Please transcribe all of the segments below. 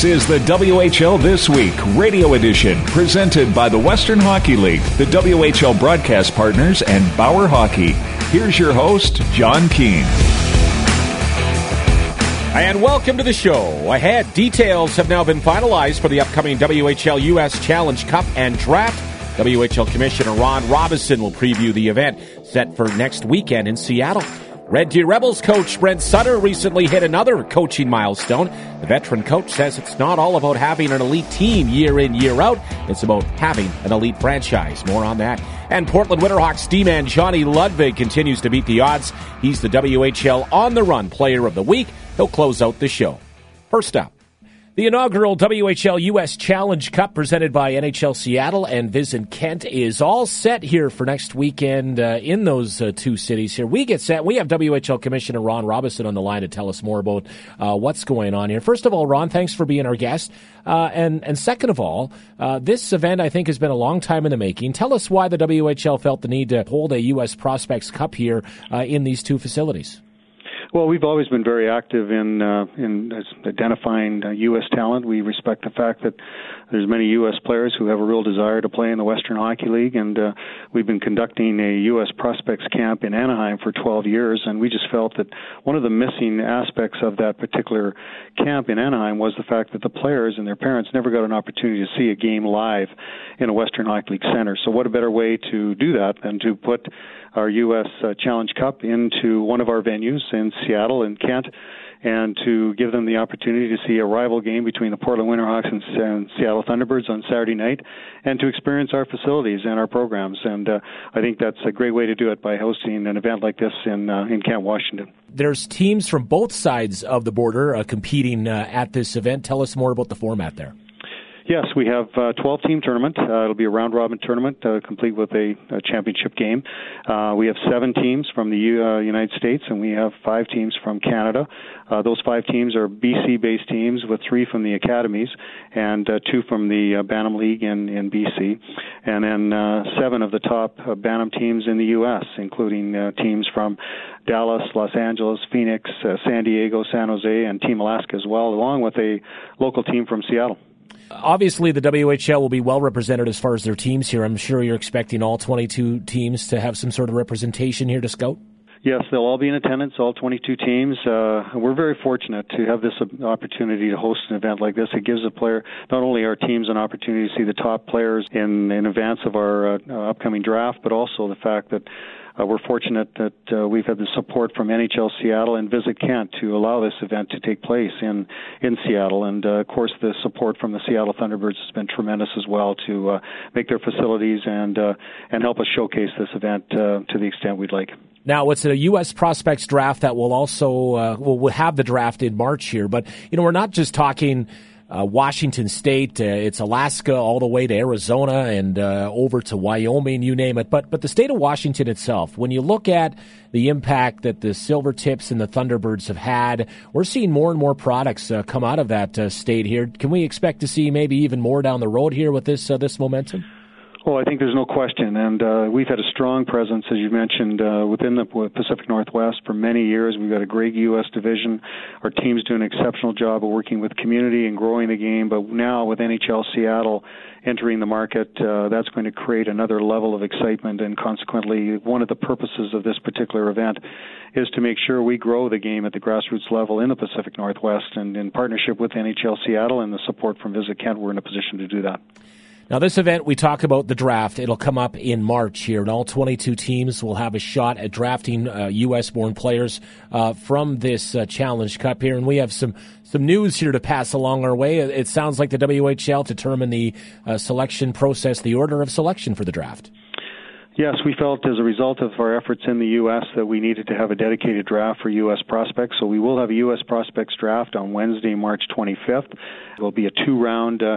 This is the WHL This Week radio edition, presented by the Western Hockey League, the WHL broadcast partners, and Bauer Hockey. Here's your host, John Keane. And welcome to the show. Ahead, details have now been finalized for the upcoming WHL U.S. Challenge Cup and Draft. WHL Commissioner Ron Robison will preview the event set for next weekend in Seattle. Red Deer Rebels coach Brent Sutter recently hit another coaching milestone. The veteran coach says it's not all about having an elite team year in, year out. It's about having an elite franchise. More on that. And Portland Winterhawks D-man Johnny Ludwig continues to beat the odds. He's the WHL On the Run Player of the Week. He'll close out the show. First up, the inaugural WHL U.S. Challenge Cup presented by NHL Seattle and Visit Kent is all set here for next weekend in those two cities here. We get set. We have WHL Commissioner Ron Robison on the line to tell us more about what's going on here. First of all, Ron, thanks for being our guest. And second of all, this event, I think, has been a long time in the making. Tell us why the WHL felt the need to hold a U.S. Prospects Cup here in these two facilities. Well, we've always been very active in identifying U.S. talent. We respect the fact that there's many U.S. players who have a real desire to play in the Western Hockey League, and we've been conducting a U.S. Prospects Camp in Anaheim for 12 years, and we just felt that one of the missing aspects of that particular camp in Anaheim was the fact that the players and their parents never got an opportunity to see a game live in a Western Hockey League center. So what a better way to do that than to put our U.S. Challenge Cup into one of our venues in Seattle and Kent, and to give them the opportunity to see a rival game between the Portland Winterhawks and Seattle Thunderbirds on Saturday night, and to experience our facilities and our programs. And I think that's a great way to do it by hosting an event like this in Kent, Washington. There's teams from both sides of the border competing at this event. Tell us more about the format there. Yes, we have a 12-team tournament. It'll be a round-robin tournament, complete with a championship game. We have 7 teams from the United States, and we have 5 teams from Canada. Those 5 teams are BC-based teams, with 3 from the academies and 2 from the Bantam League in BC. And then 7 of the top Bantam teams in the U.S., including teams from Dallas, Los Angeles, Phoenix, San Diego, San Jose, and Team Alaska as well, along with a local team from Seattle. Obviously, the WHL will be well represented as far as their teams here. I'm sure you're expecting all 22 teams to have some sort of representation here to scout? Yes, they'll all be in attendance, all 22 teams. We're very fortunate to have this opportunity to host an event like this. It gives the player, not only our teams, an opportunity to see the top players in advance of our upcoming draft, but also the fact that we're fortunate that we've had the support from NHL Seattle and Visit Kent to allow this event to take place in Seattle. And, of course, the support from the Seattle Thunderbirds has been tremendous as well to make their facilities and help us showcase this event to the extent we'd like. Now, it's a U.S. Prospects Draft that will also we'll have the draft in March here. But, we're not just talking Washington State, it's Alaska all the way to Arizona and over to Wyoming, you name it. But the state of Washington itself, when you look at the impact that the Silvertips and the Thunderbirds have had, we're seeing more and more products come out of that state here. Can we expect to see maybe even more down the road here with this momentum? Well, I think there's no question, and we've had a strong presence, as you mentioned, within the Pacific Northwest for many years. We've got a great U.S. division. Our team's doing an exceptional job of working with community and growing the game, but now with NHL Seattle entering the market, that's going to create another level of excitement, and consequently, one of the purposes of this particular event is to make sure we grow the game at the grassroots level in the Pacific Northwest, and in partnership with NHL Seattle and the support from Visit Kent, we're in a position to do that. Now, this event, we talk about the draft. It'll come up in March here, and all 22 teams will have a shot at drafting U.S.-born players from this Challenge Cup here. And we have some news here to pass along our way. It sounds like the WHL determined the selection process, the order of selection for the draft. Yes, we felt as a result of our efforts in the U.S. that we needed to have a dedicated draft for U.S. prospects. So we will have a U.S. prospects draft on Wednesday, March 25th. It will be a 2-round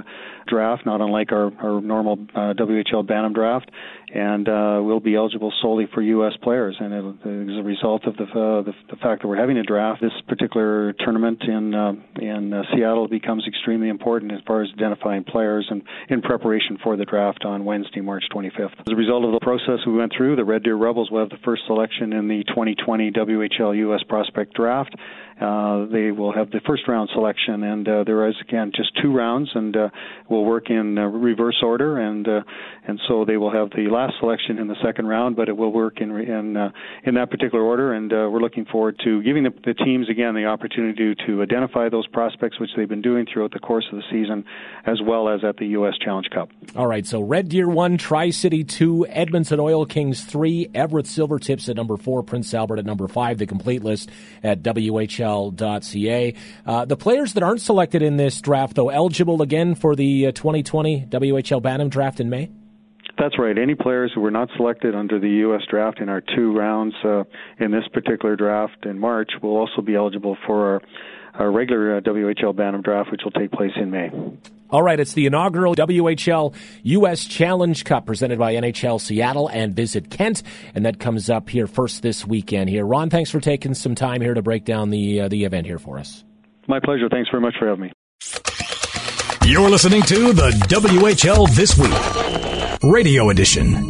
draft, not unlike our normal WHL Bantam draft, and we'll be eligible solely for U.S. players. And as a result of the fact that we're having a draft, this particular tournament in Seattle becomes extremely important as far as identifying players and in preparation for the draft on Wednesday, March 25th. As a result of the process we went through, the Red Deer Rebels will have the first selection in the 2020 WHL U.S. Prospect Draft. They will have the first round selection, and there is, again, just 2 rounds, and we'll work in reverse order, and so they will have the last selection in the second round, but it will work in that particular order, and we're looking forward to giving the teams, again, the opportunity to identify those prospects, which they've been doing throughout the course of the season, as well as at the U.S. Challenge Cup. All right, so Red Deer 1, Tri-City 2, Edmonton Oil Kings 3, Everett Silvertips at number 4, Prince Albert at number 5, the complete list at WHL.ca. The players that aren't selected in this draft, though, eligible again for the 2020 WHL Bantam draft in May? That's right. Any players who were not selected under the U.S. draft in our 2 rounds in this particular draft in March will also be eligible for our regular WHL Bantam draft, which will take place in May. All right, it's the inaugural WHL U.S. Challenge Cup presented by NHL Seattle and Visit Kent, and that comes up here first this weekend here. Ron, thanks for taking some time here to break down the event here for us. My pleasure. Thanks very much for having me. You're listening to the WHL This Week, Radio Edition.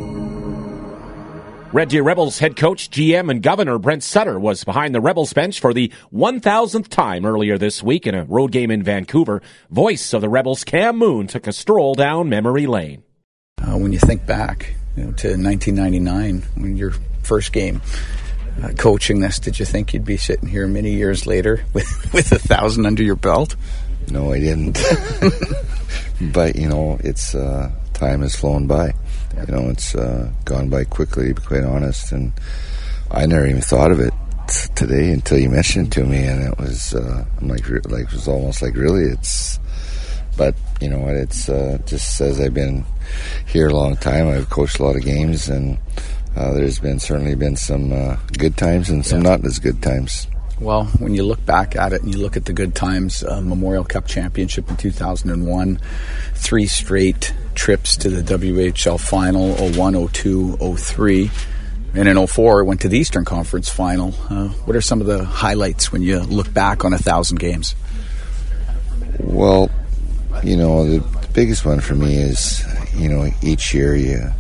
Red Deer Rebels head coach, GM, and governor Brent Sutter was behind the Rebels bench for the 1,000th time earlier this week in a road game in Vancouver. Voice of the Rebels, Cam Moon, took a stroll down memory lane. When you think back to 1999, when your first game coaching this, did you think you'd be sitting here many years later with 1,000 under your belt? No, I didn't. But, it's time has flown by. It's gone by quickly, to be quite honest, and I never even thought of it today until you mentioned it to me, and it was it was almost like really it's. But you know what? It's just as I've been here a long time. I've coached a lot of games, and there's certainly been some good times and some not as good times. Well, when you look back at it and you look at the good times, Memorial Cup Championship in 2001, 3 straight trips to the WHL Final, 01, 02, 03, and in 04 went to the Eastern Conference Final. What are some of the highlights when you look back on 1,000 games? Well, the biggest one for me is, each year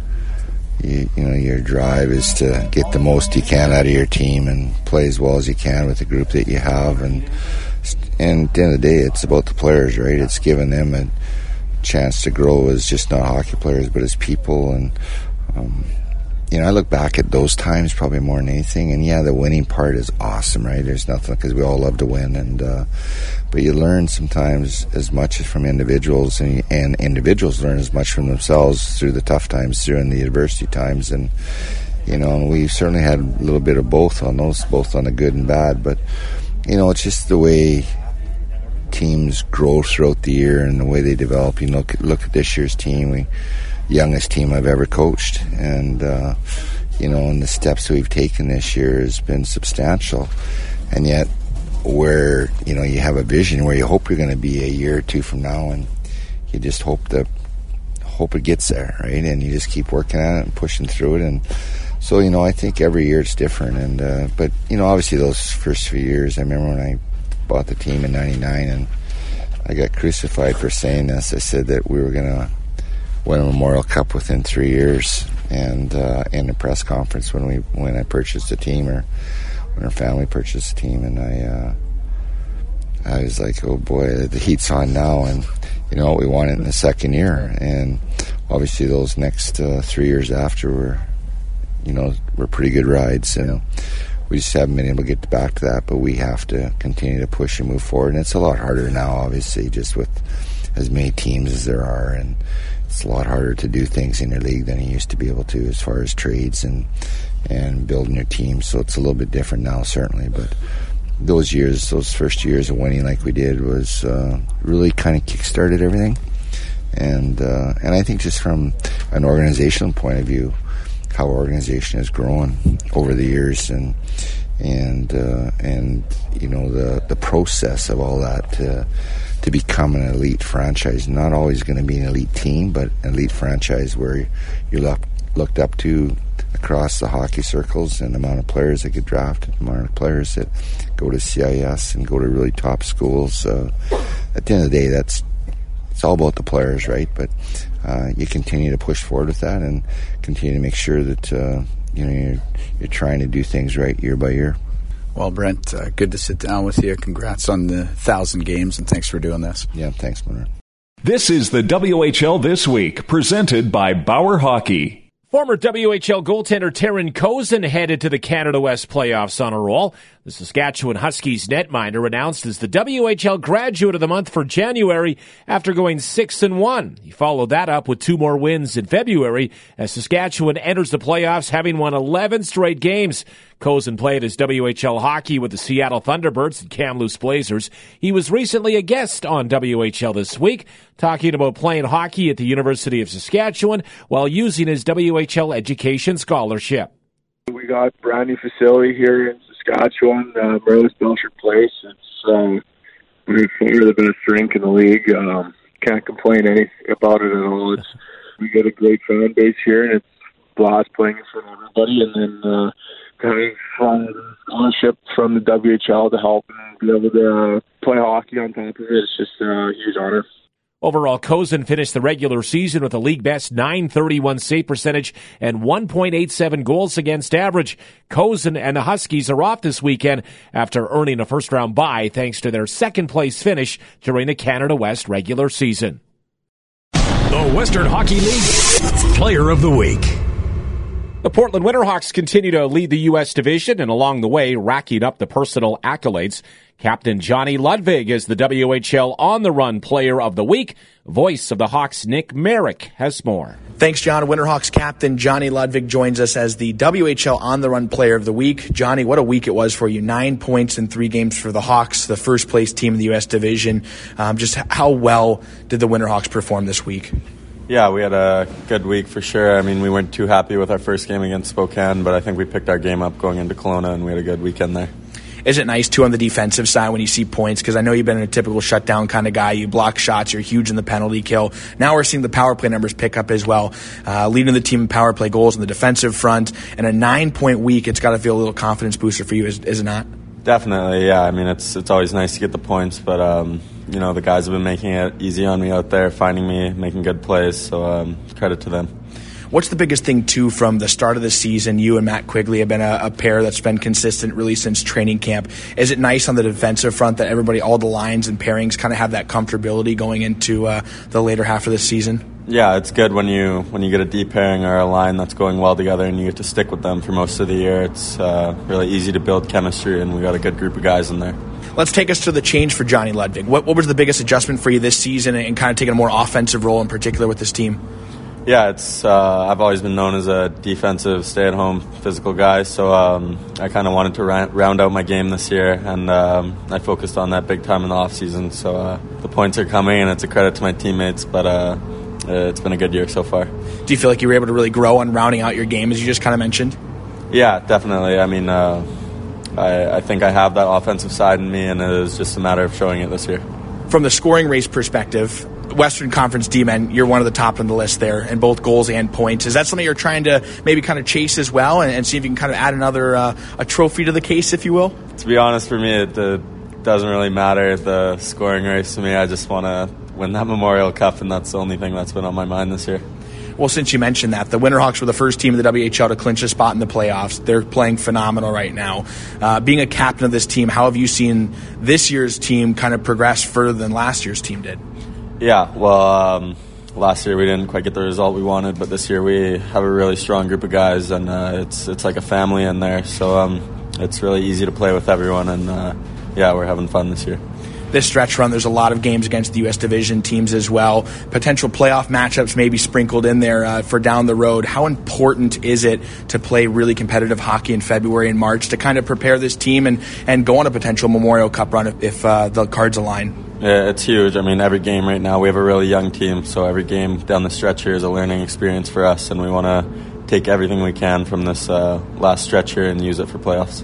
your drive is to get the most you can out of your team and play as well as you can with the group that you have. And at the end of the day, it's about the players, right? It's giving them a chance to grow as just not hockey players, but as people. And, I look back at those times probably more than anything. And, the winning part is awesome, right? There's nothing, because we all love to win. And but you learn sometimes as much from individuals, and individuals learn as much from themselves through the tough times, through the adversity times. And, and we certainly had a little bit of both on those, both on the good and bad. But, it's just the way teams grow throughout the year and the way they develop. Look at this year's team. Youngest team I've ever coached, and and the steps we've taken this year has been substantial. And yet, where you have a vision where you hope you're going to be a year or two from now, and you just hope it gets there, right? And you just keep working at it and pushing through it. And so I think every year it's different. And but obviously those first few years, I remember when I bought the team in '99, and I got crucified for saying this. I said that we were going to win a Memorial Cup within 3 years, and in a press conference when I purchased the team, or when our family purchased the team, and I was like, oh boy, the heat's on now, and we won it in the second year. And obviously those next 3 years after were pretty good rides, and we just haven't been able to get back to that. But we have to continue to push and move forward, and it's a lot harder now, obviously, just with as many teams as there are, and it's a lot harder to do things in your league than you used to be able to, as far as trades and building your team. So it's a little bit different now, certainly. But those first years of winning like we did was really kind of kick-started everything. And I think just from an organizational point of view, how our organization has grown over the years, and the process of all that to become an elite franchise. Not always going to be an elite team, but an elite franchise where you're looked up to across the hockey circles, and the amount of players that get drafted, the amount of players that go to CIS and go to really top schools. At the end of the day, it's all about the players, right? But you continue to push forward with that and continue to make sure that you're trying to do things right year by year. Well, Brent, good to sit down with you. Congrats on the 1,000 games, and thanks for doing this. Yeah, thanks, Munir. This is the WHL This Week, presented by Bauer Hockey. Former WHL goaltender Taryn Kozun headed to the Canada West playoffs on a roll. The Saskatchewan Huskies netminder announced as the WHL Graduate of the Month for January after going 6-1. He followed that up with 2 more wins in February as Saskatchewan enters the playoffs having won 11 straight games. Kozun played his WHL hockey with the Seattle Thunderbirds and Kamloops Blazers. He was recently a guest on WHL This Week, talking about playing hockey at the University of Saskatchewan while using his WHL education scholarship. We got a brand new facility here in Saskatchewan, Merlis Belcher Place. It's the best rink in the league. Can't complain anything about it at all. We get a great fan base here, and it's a blast playing in front of everybody. And then having ownership from the WHL to help and be able to play hockey on top of it, it's just a huge honor. Overall, Kozun finished the regular season with a league-best .931 save percentage and 1.87 goals against average. Kozun and the Huskies are off this weekend after earning a first-round bye thanks to their second-place finish during the Canada West regular season. The Western Hockey League Player of the Week. The Portland Winterhawks continue to lead the U.S. division and along the way racking up the personal accolades. Captain Johnny Ludvig is the WHL On the Run Player of the Week. Voice of the Hawks, Nick Merrick, has more. Thanks, John. Winterhawks captain Johnny Ludvig joins us as the WHL On the Run Player of the Week. Johnny, what a week it was for you. 9 points in 3 games for the Hawks, the first-place team in the U.S. division. Just how well did the Winterhawks perform this week? Yeah, we had a good week for sure. I mean, we weren't too happy with our first game against Spokane, but I think we picked our game up going into Kelowna, and we had a good weekend there. Is it nice, too, on the defensive side when you see points? Because I know you've been a typical shutdown kind of guy. You block shots. You're huge in the penalty kill. Now we're seeing the power play numbers pick up as well, leading the team in power play goals on the defensive front. And a 9-point week, it's got to feel a little confidence booster for you, is it not? Definitely, yeah. I mean, it's always nice to get the points, but the guys have been making it easy on me out there, finding me, making good plays. So credit to them. What's the biggest thing, too, from the start of the season? You and Matt Quigley have been a pair that's been consistent really since training camp. Is it nice on the defensive front that everybody, all the lines and pairings kind of have that comfortability going into the later half of the season? Yeah, it's good when you get a deep pairing or a line that's going well together and you get to stick with them for most of the year. It's really easy to build chemistry, and we got a good group of guys in there. Let's take us to the change for Johnny Ludvig. What was the biggest adjustment for you this season and kind of taking a more offensive role in particular with this team? Yeah, it's I've always been known as a defensive, stay-at-home, physical guy, so I kind of wanted to round out my game this year, and I focused on that big time in the offseason. So the points are coming, and it's a credit to my teammates, but it's been a good year so far. Do you feel like you were able to really grow on rounding out your game, as you just kind of mentioned? Yeah, definitely. I mean, I think I have that offensive side in me, and it was just a matter of showing it this year. From the scoring race perspective, Western Conference D-men, you're one of the top on the list there in both goals and points. Is that something you're trying to maybe kind of chase as well and see if you can kind of add another a trophy to the case, if you will? To be honest, for me, it doesn't really matter the scoring race to me. I just want to win that Memorial Cup, and that's the only thing that's been on my mind this year. Well, since you mentioned that, the Winterhawks were the first team in the WHL to clinch a spot in the playoffs. They're playing phenomenal right now. Being a captain of this team, how have you seen this year's team kind of progress further than last year's team did? Yeah, well, last year we didn't quite get the result we wanted, but this year we have a really strong group of guys, and it's like a family in there. So it's really easy to play with everyone, and we're having fun this year. This stretch run, there's a lot of games against the U.S. division teams as well. Potential playoff matchups maybe sprinkled in there for down the road. How important is it to play really competitive hockey in February and March to kind of prepare this team and go on a potential Memorial Cup run if the cards align? Yeah, it's huge. I mean, every game right now, we have a really young team, so every game down the stretch here is a learning experience for us, and we want to take everything we can from this last stretch here and use it for playoffs.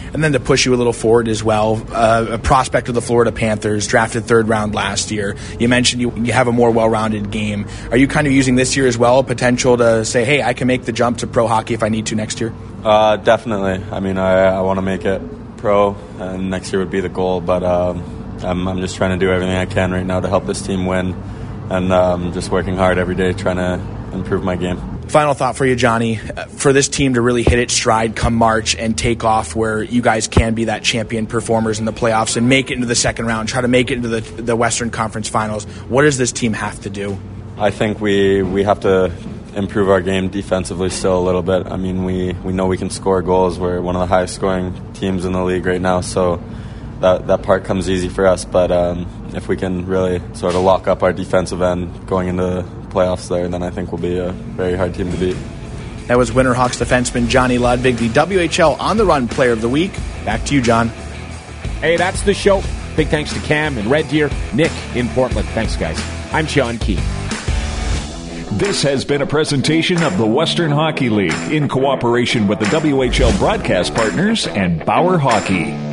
And then to push you a little forward as well, a prospect of the Florida Panthers, drafted 3rd round last year. You mentioned you have a more well-rounded game. Are you kind of using this year as well, a potential to say, hey, I can make the jump to pro hockey if I need to next year? Definitely. I mean, I want to make it pro, and next year would be the goal, but I'm just trying to do everything I can right now to help this team win, and just working hard every day trying to improve my game. Final thought for you, Johnny. For this team to really hit its stride come March and take off where you guys can be that champion performers in the playoffs and make it into the second round, try to make it into the Western Conference Finals, what does this team have to do? I think we have to improve our game defensively still a little bit. I mean, we know we can score goals. We're one of the highest scoring teams in the league right now, so that part comes easy for us. But if we can really sort of lock up our defensive end going into the playoffs there, then I think we'll be a very hard team to beat. That was Winterhawks defenseman Johnny Ludvig, the WHL On the Run Player of the Week. Back to you, John. Hey, that's the show. Big thanks to Cam and Red Deer, Nick in Portland. Thanks, guys. I'm Sean Key. This has been a presentation of the Western Hockey League in cooperation with the WHL broadcast partners and Bauer Hockey.